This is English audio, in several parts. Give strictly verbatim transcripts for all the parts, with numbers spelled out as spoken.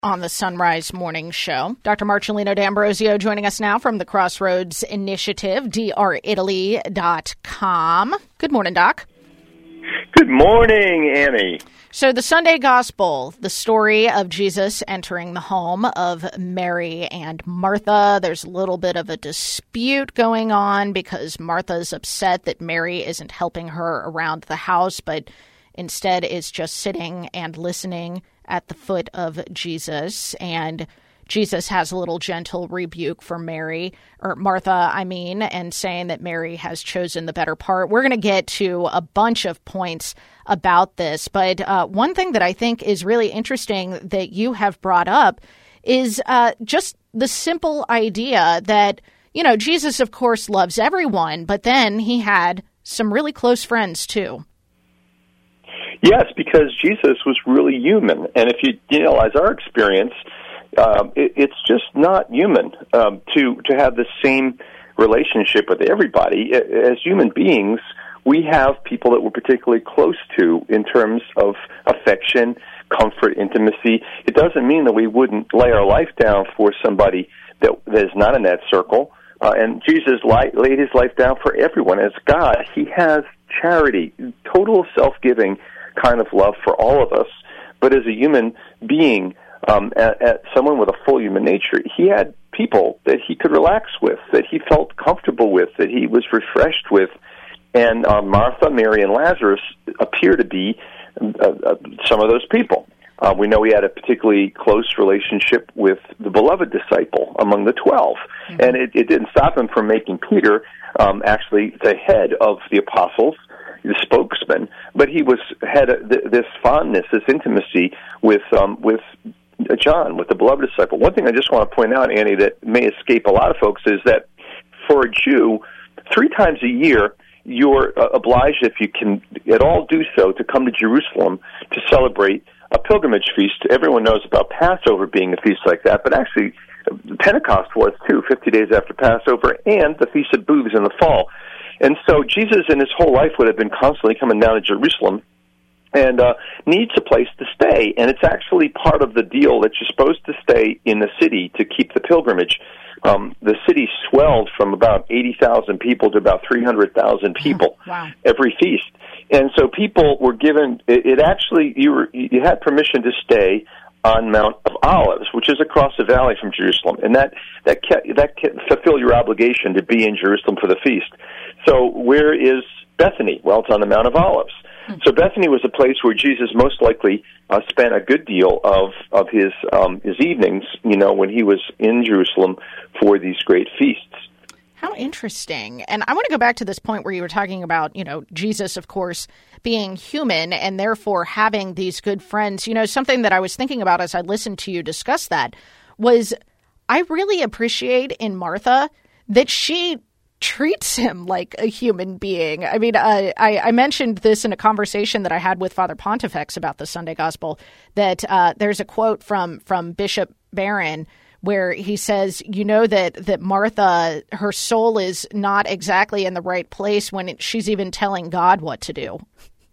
on the Sunrise Morning Show. Doctor Marcellino D'Ambrosio joining us now from the Crossroads Initiative, d r italy dot com. Good morning, Doc. Good morning, Annie. So the Sunday Gospel, the story of Jesus entering the home of Mary and Martha. There's a little bit of a dispute going on because Martha's upset that Mary isn't helping her around the house, but instead is just sitting and listening at the foot of Jesus. And Jesus has a little gentle rebuke for Mary, or Martha, I mean, and saying that Mary has chosen the better part. We're going to get to a bunch of points about this, but uh, one thing that I think is really interesting that you have brought up is uh, just the simple idea that, you know, Jesus, of course, loves everyone, but then he had some really close friends, too. Yes, because Jesus was really human, and if you analyze our experience, Um, it, it's just not human um, to to have the same relationship with everybody. As human beings, we have people that we're particularly close to in terms of affection, comfort, intimacy. It doesn't mean that we wouldn't lay our life down for somebody that, that is not in that circle. Uh, and Jesus li- laid his life down for everyone. As God, he has charity, total self-giving kind of love for all of us. But as a human being, Um, at, at someone with a full human nature, he had people that he could relax with, that he felt comfortable with, that he was refreshed with. And uh, Martha, Mary, and Lazarus appear to be uh, uh, some of those people. Uh, we know he had a particularly close relationship with the beloved disciple among the twelve. Mm-hmm. And it, it didn't stop him from making Peter um, actually the head of the apostles, the spokesman, but he was had a, this fondness, this intimacy with um, with John, with the beloved disciple. One thing I just want to point out, Annie, that may escape a lot of folks is that for a Jew, three times a year, you're uh, obliged, if you can at all do so, to come to Jerusalem to celebrate a pilgrimage feast. Everyone knows about Passover being a feast like that, but actually Pentecost was too, fifty days after Passover, and the Feast of Booths in the fall. And so Jesus in his whole life would have been constantly coming down to Jerusalem and uh, needs a place to stay. And it's actually part of the deal that you're supposed to stay in the city to keep the pilgrimage. Um, the city swelled from about eighty thousand people to about three hundred thousand people wow. every feast. And so people were given, it, it actually, you were, you had permission to stay on Mount of Olives, which is across the valley from Jerusalem. And that, that, kept, that kept, fulfilled your obligation to be in Jerusalem for the feast. So where is Bethany? Well, it's on the Mount of Olives. So Bethany was a place where Jesus most likely uh, spent a good deal of of his um, his evenings, you know, when he was in Jerusalem for these great feasts. How interesting. And I want to go back to this point where you were talking about, you know, Jesus, of course, being human and therefore having these good friends. You know, something that I was thinking about as I listened to you discuss that was I really appreciate in Martha that she treats him like a human being. I mean, uh, I, I mentioned this in a conversation that I had with Father Pontifex about the Sunday Gospel, that uh, there's a quote from from Bishop Barron where he says, you know, that, that Martha, her soul is not exactly in the right place when it, she's even telling God what to do.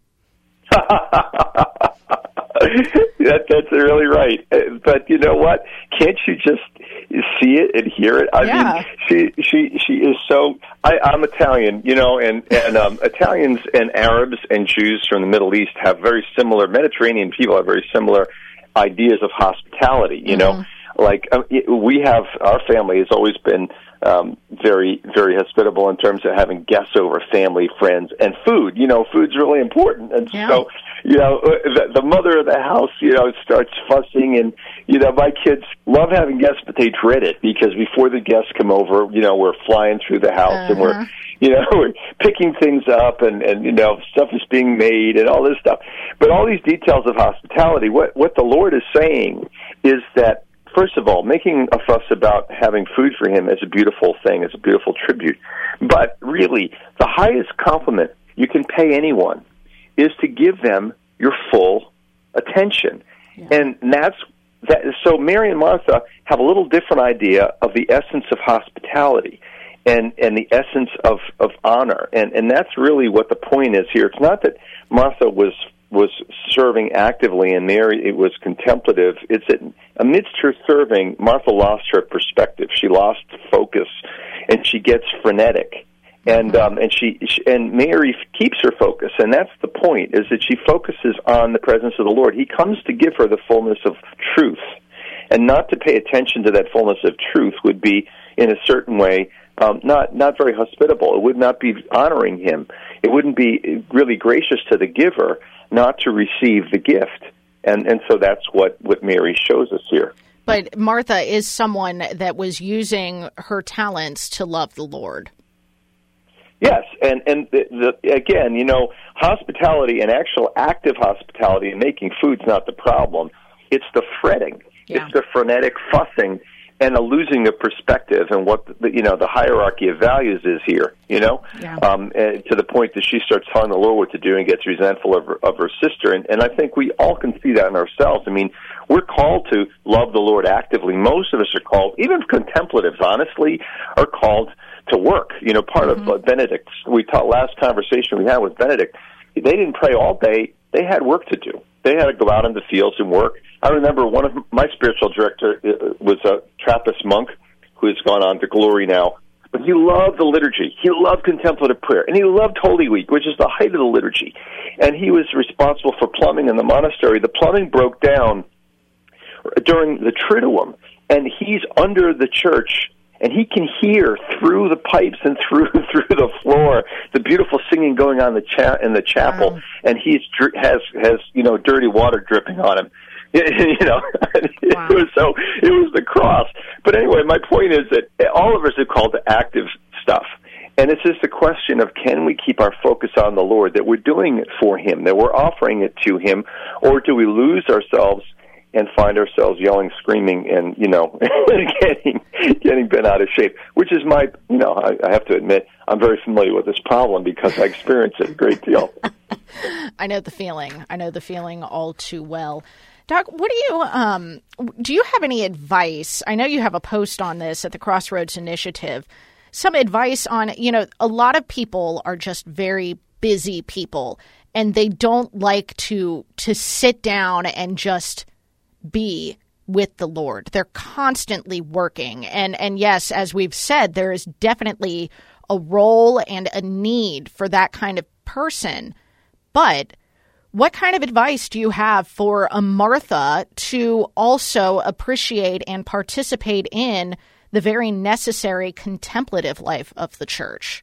that, that's really right. But you know what? Can't you just see it and hear it? I yeah. mean, she she she is so. I, I'm Italian, you know, and and um, Italians and Arabs and Jews from the Middle East have very similar. Mediterranean people have very similar ideas of hospitality. You mm-hmm. know, like uh, we have. Our family has always been um, very very hospitable in terms of having guests over, family, friends, and food. You know, food's really important, and yeah. so. You know, the, the mother of the house, you know, starts fussing, and, you know, my kids love having guests, but they dread it because before the guests come over, you know, we're flying through the house uh-huh. and we're, you know, we're picking things up and, and, you know, stuff is being made and all this stuff. But all these details of hospitality, what, what the Lord is saying is that, first of all, making a fuss about having food for him is a beautiful thing, is a beautiful tribute. But really, the highest compliment you can pay anyone is to give them your full attention. Yeah. And that's that. So Mary and Martha have a little different idea of the essence of hospitality and, and the essence of, of honor. And, and that's really what the point is here. It's not that Martha was was serving actively and Mary it was contemplative, it's that amidst her serving, Martha lost her perspective. She lost focus, and she gets frenetic. And um, and she, she and Mary keeps her focus, and that's the point: is that she focuses on the presence of the Lord. He comes to give her the fullness of truth, and not to pay attention to that fullness of truth would be, in a certain way, um, not not very hospitable. It would not be honoring Him. It wouldn't be really gracious to the giver not to receive the gift. And and so that's what, what Mary shows us here. But Martha is someone that was using her talents to love the Lord. Yes, and and the, the, again, you know, hospitality and actual active hospitality and making food's not the problem. It's the fretting. Yeah. It's the frenetic fussing and a losing of perspective and what the, you know the hierarchy of values is here. You know, yeah. um, and to the point that she starts telling the Lord what to do and gets resentful of her, of her sister. And, and I think we all can see that in ourselves. I mean, we're called to love the Lord actively. Most of us are called, even contemplatives, honestly, are called to work. You know, part mm-hmm. of Benedict, we taught last conversation we had with Benedict, they didn't pray all day. They had work to do. They had to go out in the fields and work. I remember one of my spiritual director was a Trappist monk who has gone on to glory now, but he loved the liturgy. He loved contemplative prayer, and he loved Holy Week, which is the height of the liturgy. And he was responsible for plumbing in the monastery. The plumbing broke down during the Triduum, and he's under the church, and he can hear through the pipes and through through the floor the beautiful singing going on in the cha- in the chapel, wow. and he's has has you know dirty water dripping on him. You know, it wow. was so it was the cross. But anyway, my point is that all of us are called to active stuff, and it's just a question of can we keep our focus on the Lord, that we're doing it for Him, that we're offering it to Him, or do we lose ourselves and find ourselves yelling, screaming, and, you know, getting getting bent out of shape, which is my, you know, I, I have to admit, I'm very familiar with this problem because I experience it a great deal. I know the feeling. I know the feeling all too well. Doc, what do you, um, do you have any advice? I know you have a post on this at the Crossroads Initiative. Some advice on, you know, a lot of people are just very busy people, and they don't like to to sit down and just be with the Lord. They're constantly working. And and yes, as we've said, there is definitely a role and a need for that kind of person. But what kind of advice do you have for a Martha to also appreciate and participate in the very necessary contemplative life of the church?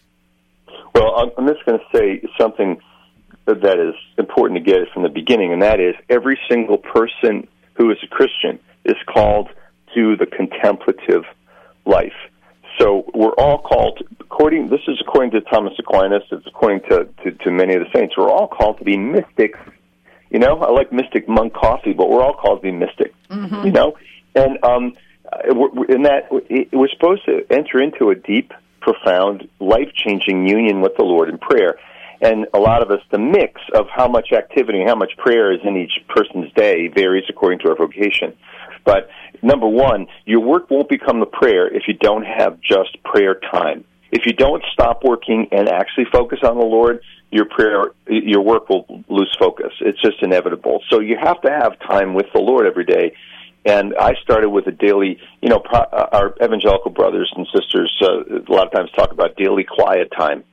Well, I'm just going to say something that is important to get it from the beginning, and that is every single person who is a Christian is called to the contemplative life. So we're all called, according, this is according to Thomas Aquinas, it's according to, to, to many of the saints, we're all called to be mystics. You know, I like Mystic Monk coffee, but we're all called to be mystic, mm-hmm. you know? And um, in that, we're supposed to enter into a deep, profound, life-changing union with the Lord in prayer. And a lot of us, the mix of how much activity and how much prayer is in each person's day varies according to our vocation. But number one, your work won't become the prayer if you don't have just prayer time. If you don't stop working and actually focus on the Lord, your prayer, your work will lose focus. It's just inevitable. So you have to have time with the Lord every day. And I started with a daily, you know, pro, uh, our evangelical brothers and sisters uh, a lot of times talk about daily quiet time.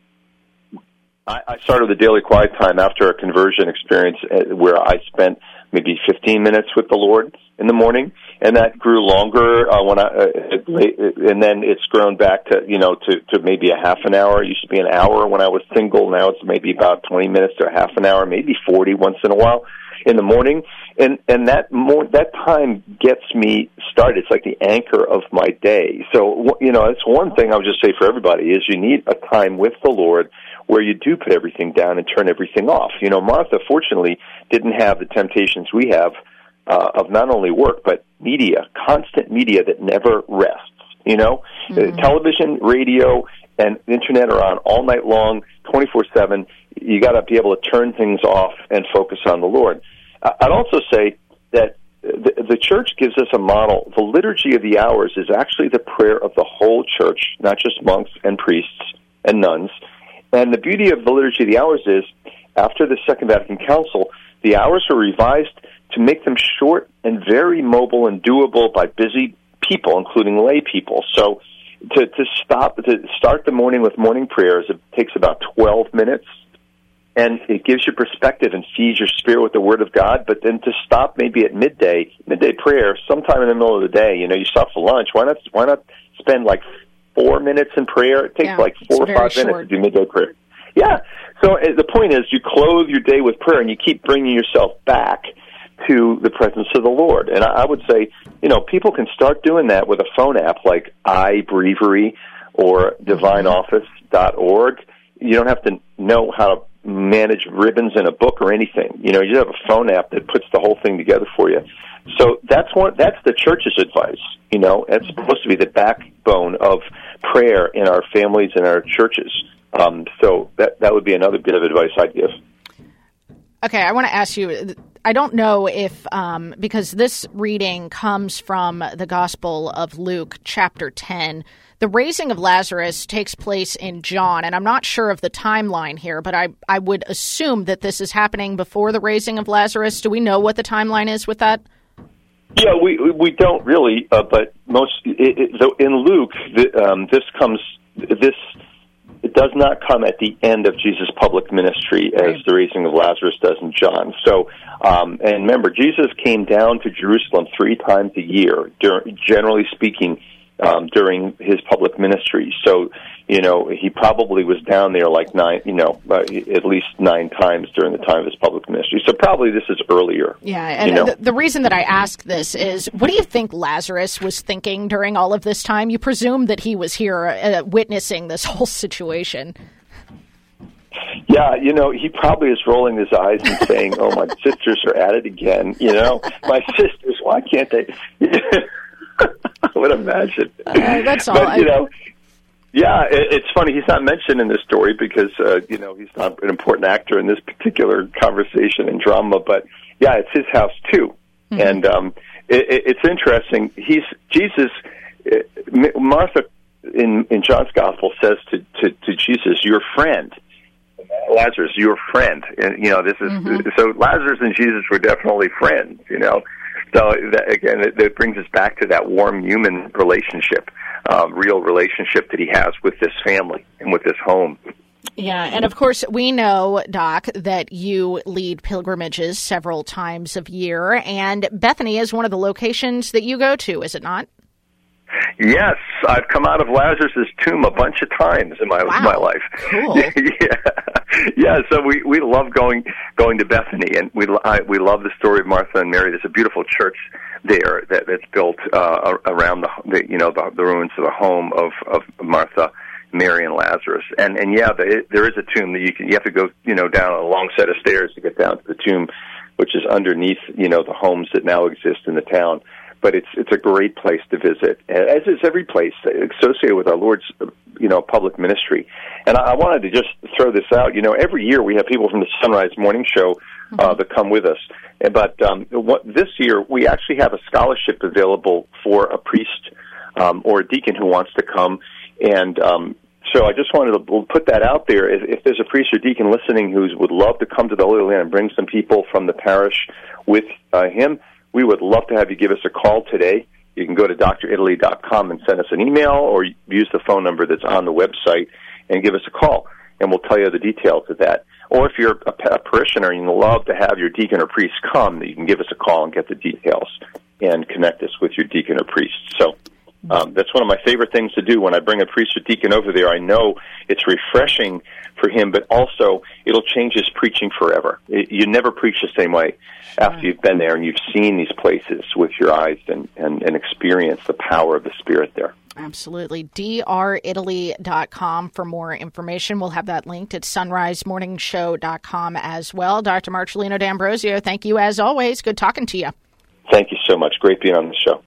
I started with a daily quiet time after a conversion experience where I spent maybe fifteen minutes with the Lord in the morning, and that grew longer uh, when I, uh, and then it's grown back to you know to, to maybe a half an hour. It used to be an hour when I was single. Now it's maybe about twenty minutes to a half an hour, maybe forty once in a while in the morning, and and that more that time gets me started. It's like the anchor of my day. So you know, it's one thing I would just say for everybody is you need a time with the Lord where you do put everything down and turn everything off. You know, Martha, fortunately, didn't have the temptations we have uh, of not only work, but media, constant media that never rests. You know, mm-hmm. uh, television, radio, and internet are on all night long, twenty-four seven. You got to be able to turn things off and focus on the Lord. Uh, I'd also say that the, the church gives us a model. The Liturgy of the Hours is actually the prayer of the whole church, not just monks and priests and nuns. And the beauty of the Liturgy of the Hours is after the Second Vatican Council, the hours were revised to make them short and very mobile and doable by busy people, including lay people. So to, to stop, to start the morning with morning prayers, it takes about twelve minutes, and it gives you perspective and feeds your spirit with the Word of God. But then to stop maybe at midday, midday prayer, sometime in the middle of the day, you know, you stop for lunch, why not, why not spend like four minutes in prayer? It takes yeah, like four or five short. minutes to do midday prayer. Yeah. So uh, the point is, you clothe your day with prayer, and you keep bringing yourself back to the presence of the Lord. And I, I would say, you know, people can start doing that with a phone app like iBreviary or divine office dot org. You don't have to know how to manage ribbons in a book or anything. You know, you have a phone app that puts the whole thing together for you. So that's one. That's the church's advice. You know, it's supposed to be the backbone of prayer in our families and our churches. Um, so that that would be another bit of advice I'd give. Okay, I want to ask you, I don't know if, um, because this reading comes from the Gospel of Luke, chapter ten. The raising of Lazarus takes place in John, and I'm not sure of the timeline here, but I, I would assume that this is happening before the raising of Lazarus. Do we know what the timeline is with that? Yeah, we we don't really, uh, but most it, it, in Luke, the, um, this comes this. It does not come at the end of Jesus' public ministry as the raising of Lazarus does in John. So, um, and remember, Jesus came down to Jerusalem three times a year, dur- generally speaking, um, during his public ministry. So, you know, he probably was down there like nine, you know, uh, at least nine times during the time of his public ministry. So probably this is earlier. Yeah, and you know? the, the reason that I ask this is, what do you think Lazarus was thinking during all of this time? You presume that he was here uh, witnessing this whole situation. Yeah, you know, he probably is rolling his eyes and saying, oh, my sisters are at it again. You know, my sisters, why can't they? I would imagine. Uh, that's all. But, you know, yeah, it, it's funny. He's not mentioned in this story because, uh, you know, he's not an important actor in this particular conversation and drama. But, yeah, it's his house, too. Mm-hmm. And um, it, it, it's interesting. He's Jesus, uh, Martha in, in John's Gospel says to, to, to Jesus, your friend. Lazarus, your friend. And, you know, this is, mm-hmm. so Lazarus and Jesus were definitely friends, you know. So, that, again, it, it brings us back to that warm human relationship, uh, real relationship that he has with this family and with this home. Yeah, and of course, we know, Doc, that you lead pilgrimages several times a year, and Bethany is one of the locations that you go to, is it not? Yes, I've come out of Lazarus' tomb a bunch of times in my wow. my life. Cool. yeah, yeah. So we, we love going going to Bethany, and we I, we love the story of Martha and Mary. There's a beautiful church there that, that's built uh, around the, the you know the, the ruins of the home of, of Martha, Mary, and Lazarus. And and yeah, the, there is a tomb that you can you have to go you know down a long set of stairs to get down to the tomb, which is underneath you know the homes that now exist in the town. But it's it's a great place to visit, as is every place associated with our Lord's, you know, public ministry. And I, I wanted to just throw this out. You know, every year we have people from the Sunrise Morning Show uh, that come with us. But um, what, this year we actually have a scholarship available for a priest um, or a deacon who wants to come. And um, so I just wanted to put that out there. If, if there's a priest or deacon listening who would love to come to the Holy Land and bring some people from the parish with uh, him, we would love to have you give us a call today. You can go to D R italy dot com and send us an email, or use the phone number that's on the website and give us a call, and we'll tell you the details of that. Or if you're a, a parishioner and you'd love to have your deacon or priest come, you can give us a call and get the details and connect us with your deacon or priest. So um, that's one of my favorite things to do when I bring a priest or deacon over there. I know it's refreshing for him, but also it'll change his preaching forever. It, you never preach the same way after you've been there and you've seen these places with your eyes and, and, and experienced the power of the Spirit there. Absolutely. D R italy dot com for more information. We'll have that linked at sunrise morning show dot com as well. Doctor Marcellino D'Ambrosio, thank you as always. Good talking to you. Thank you so much. Great being on the show.